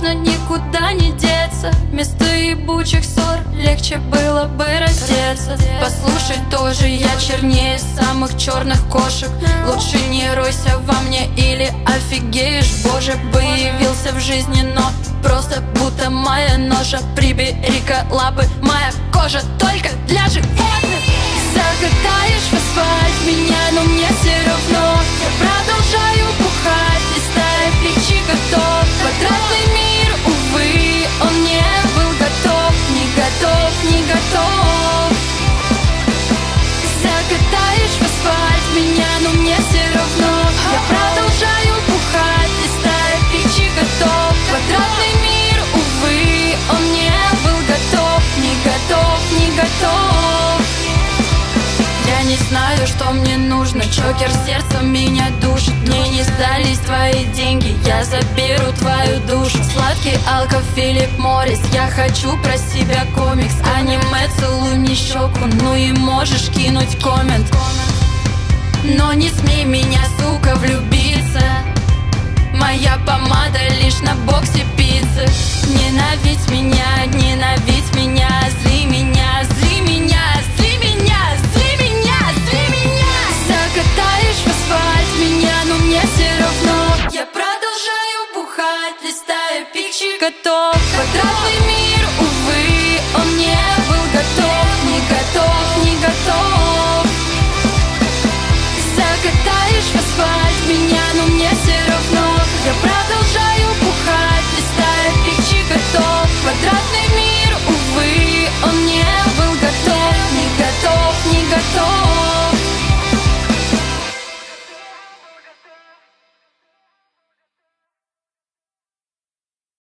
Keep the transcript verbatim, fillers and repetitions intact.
можно никуда не деться. Вместо ебучих ссор легче было бы раздеться. Послушай, тоже я чернее самых черных кошек. Лучше не ройся во мне или офигеешь, боже. Бы явился в жизни, но просто будто моя ножа. Прибери-ка лапы, моя кожа только для животных. Закатаешь в асфальт меня, но мне все равно. Я продолжаю бухать, листая печи готов. Квадратный мир, увы, он не был готов. Не готов, не готов. Закатаешь в асфальт меня, но мне все равно. Я продолжаю бухать, листая печи готов. Квадратный мир, увы, он не был готов. Не готов, не готов. Я не знаю, что мне нужно. Чокер сердца меня душит. Мне не сдались твои деньги, я заберу твою душу. Сладкий алко Филипп Моррис. Я хочу про себя комикс. Аниме, целуй мне щеку. Ну и можешь кинуть коммент. Но не смей меня, сука, влюбиться. Моя помада лишь на боксе пиццы. Ненавидь меня, ненавидь меня. Зли меня, зли меня, зли меня, зли меня, зли меня. Закатаешь в асфальт меня, но мне все равно. Я продолжаю бухать, листая пикчи готов. Квадратный мир, увы, он не был готов. Не готов, не готов. Закатаешь в асфальт меня, но мне все равно. Я продолжаю бухать, листая пикчи готов. Квадратный мир, увы, он не был готов. Не готов, не готов.